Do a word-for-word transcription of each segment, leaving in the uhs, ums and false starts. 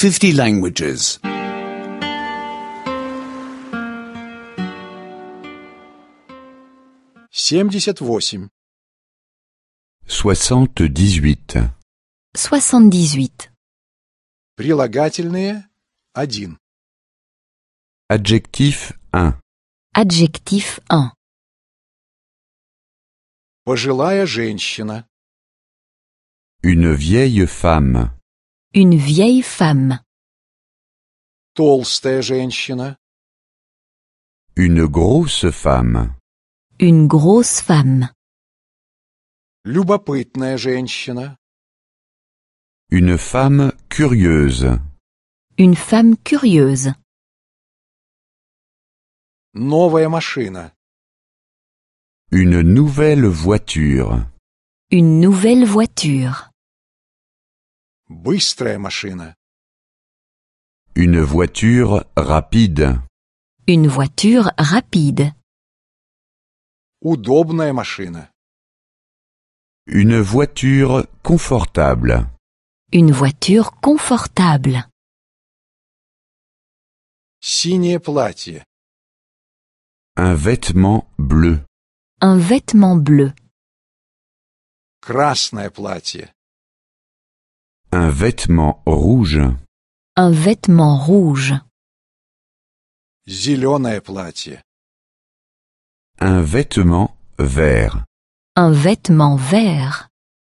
fifty languages. семьдесят восемь. Soixante-dix-huit. Soixante-dix-huit. Прилагательные один. Adjectif un. Adjectif un. Пожилая женщина. Une vieille femme. Une vieille femme. Толстая женщина. Une grosse femme. Une grosse femme. Любопытная женщина. Une femme curieuse. Une femme curieuse. Новая машина. Une nouvelle voiture. Une nouvelle voiture. Быстрая машина. Une voiture rapide. Une voiture rapide. Удобная машина. Une voiture confortable. Une voiture confortable. Синее платье. Un vêtement bleu. Un vêtement bleu. Красное платье. Un vêtement rouge. Un vêtement rouge. Зеленое платье. Un vêtement vert. Un vêtement vert.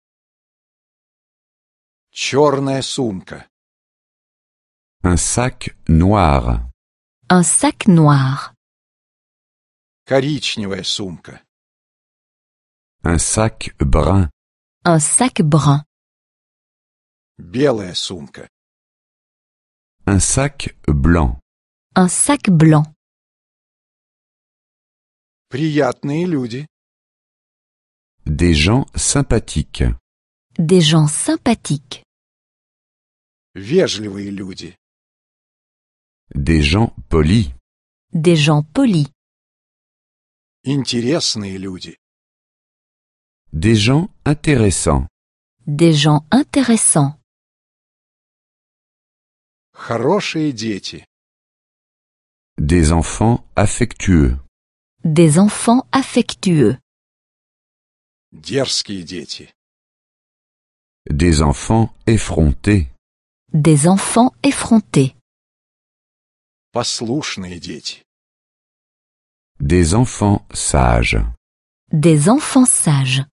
Черная сумка. Un sac noir. Un sac noir. Коричневая сумка. Un sac brun. Un sac brun. Белая сумка. Un sac blanc. Un sac blanc. Приятные люди. Des gens sympathiques. Des gens sympathiques. Вежливые люди. Des gens polis. Des gens polis. Интересные люди. Des gens intéressants. Des gens intéressants. Хорошие дети. Des enfants affectueux. Des enfants affectueux. Дерзкие дети. Des enfants effrontés. Des enfants effrontés. Послушные дети. Des enfants sages. Des enfants sages.